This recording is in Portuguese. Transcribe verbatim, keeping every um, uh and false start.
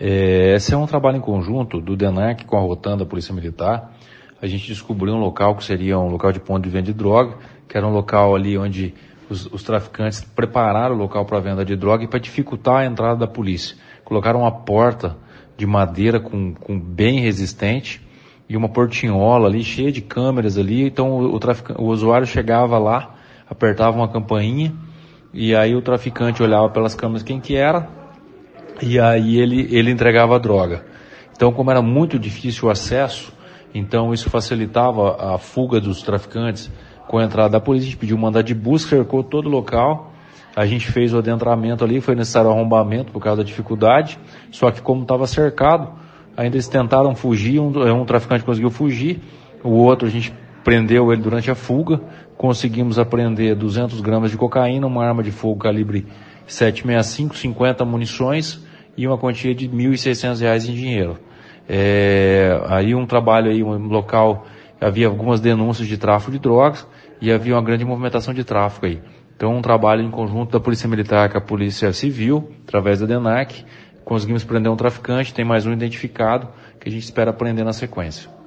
É, esse é um trabalho em conjunto do DENARC com a Rotan da Polícia Militar. A gente descobriu um local que seria um local de ponto de venda de droga, que era um local ali onde os, os traficantes prepararam o local para venda de droga e para dificultar a entrada da polícia. Colocaram uma porta de madeira com, com bem resistente e uma portinhola ali cheia de câmeras ali. Então o, o, traficante, o usuário chegava lá, apertava uma campainha e aí o traficante olhava pelas câmeras quem que era e aí ele, ele entregava a droga. Então, como era muito difícil o acesso, então isso facilitava a fuga dos traficantes com a entrada da polícia. A gente pediu um mandado de busca, cercou todo o local, a gente fez o adentramento ali, foi necessário arrombamento por causa da dificuldade, só que como estava cercado, ainda eles tentaram fugir, um, um traficante conseguiu fugir, o outro a gente prendeu ele durante a fuga, conseguimos apreender duzentos gramas de cocaína, uma arma de fogo calibre sete sessenta e cinco, cinquenta munições e uma quantia de mil e seiscentos reais em dinheiro. É, aí um trabalho aí, um local, havia algumas denúncias de tráfico de drogas e havia uma grande movimentação de tráfico aí. Então um trabalho em conjunto da Polícia Militar com a Polícia Civil, através da DENARC, conseguimos prender um traficante, tem mais um identificado que a gente espera prender na sequência.